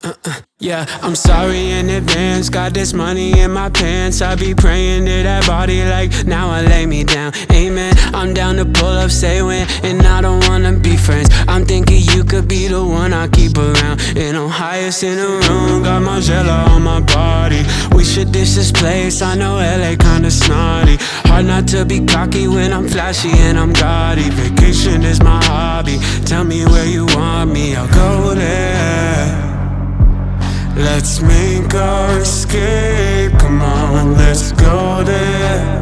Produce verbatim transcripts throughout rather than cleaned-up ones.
Yeah, I'm sorry in advance. Got this money in my pants. I be praying to that body like now I lay me down. Amen. I'm down to pull up, say when, and I don't wanna be friends. I'm thinking you could be the one I keep around. And I'm highest in the room, got Margiela on my body. We should ditch this place. I know L A kinda snotty. Hard not to be cocky when I'm flashy and I'm gaudy. Vacation is my hobby. Tell me where you want me, I'll go there. Let's make our escape, come on, let's go there.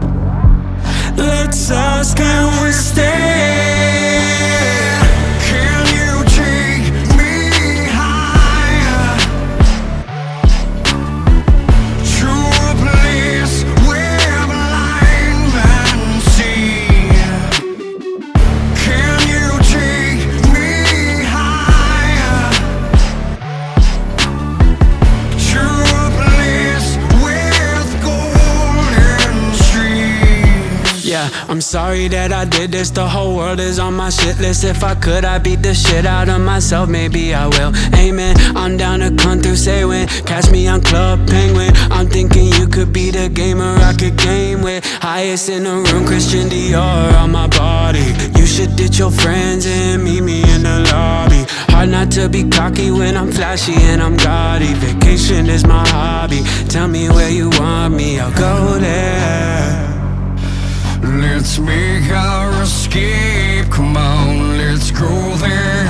Let's ask, can we stay? Can you take me higher to a place where blind men see? Can you take me higher to a place with golden streets? Yeah, I'm sorry that I did this. The whole world is on my shit list. If I could, I'd beat the shit out of myself. Maybe I will. Amen. I'm down to come through, say when. Catch me on Club Penguin. I'm thinking you could be the gamer I could game with. Highest in the room, Christian Dior on my body. You should ditch your friends and meet me in the lobby. Hard not to be cocky when I'm flashy and I'm gaudy. Vacation is my hobby. Tell me where you want me, I'll go there. Let's make our escape, come on, let's go there.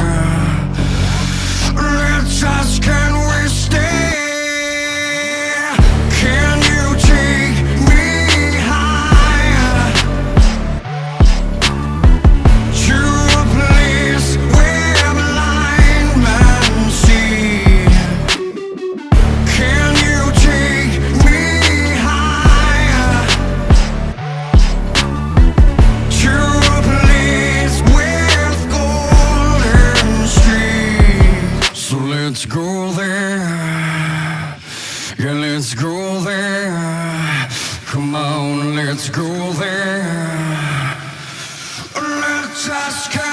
Let's ask, can we stay? Can you take me higher to a place where blind men see? Can you take me higher to a place with golden streets? So let's go there. Yeah, let's go there. Come on, let's go there. Let's ask.